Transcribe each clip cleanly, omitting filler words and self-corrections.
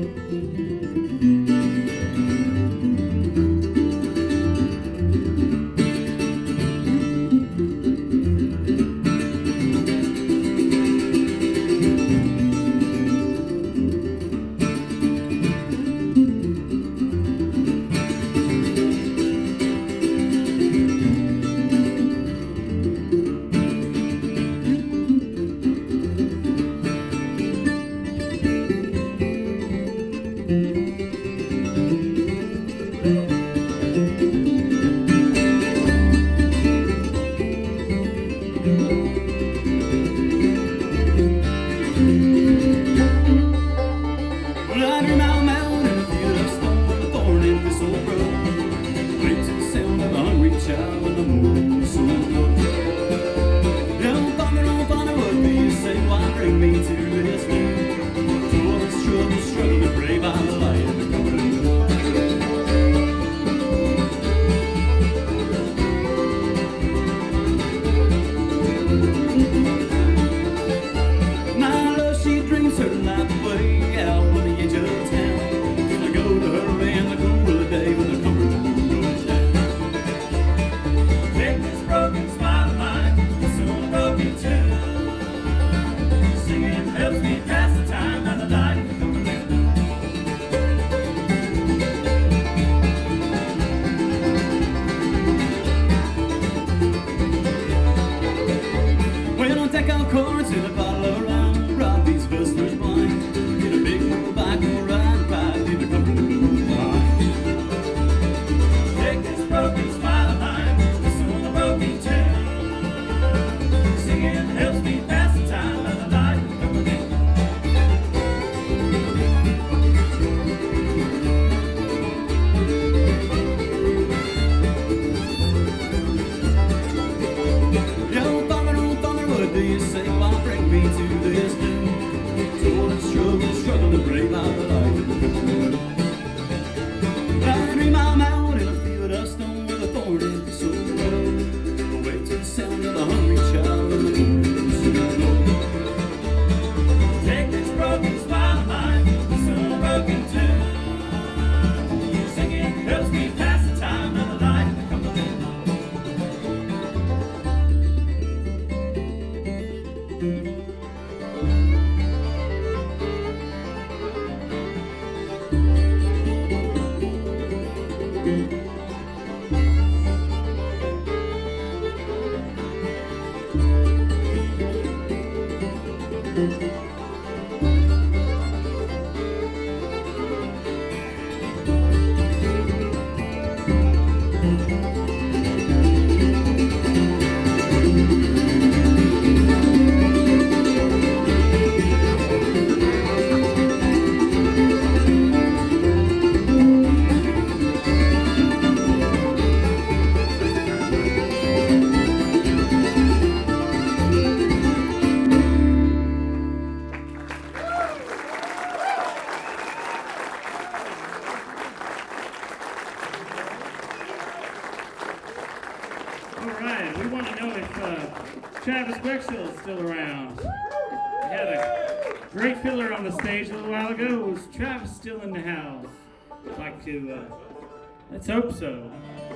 Travis Bexhill is still around. We had a great filler on the stage a little while ago. Was Travis still in the house? I'd like to, let's hope so.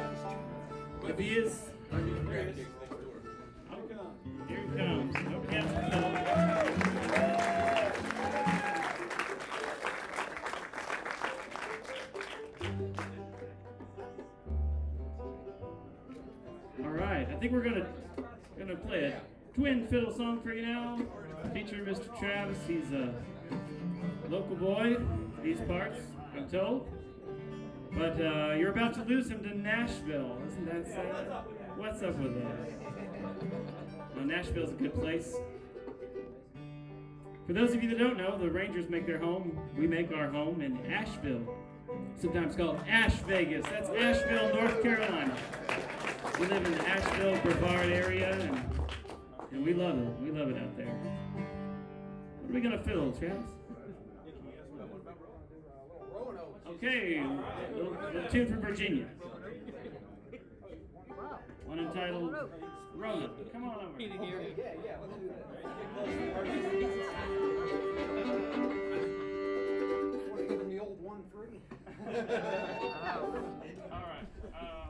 If he is, here he comes. Hope he has a fill. All right, I think we're gonna play a twin fiddle song for you now, featuring Mr. Travis. He's a local boy, these parts, I'm told. But you're about to lose him to Nashville, isn't that sad? What's up with that? Well, Nashville's a good place. For those of you that don't know, the Rangers make their home, we make our home in Asheville, sometimes called Ash Vegas. That's Asheville, North Carolina. We live in the Asheville, Brevard area, and we love it. We love it out there. What are we going to fiddle, Travis? Okay, a little tune from Virginia. One entitled Rona. Come on over. All right.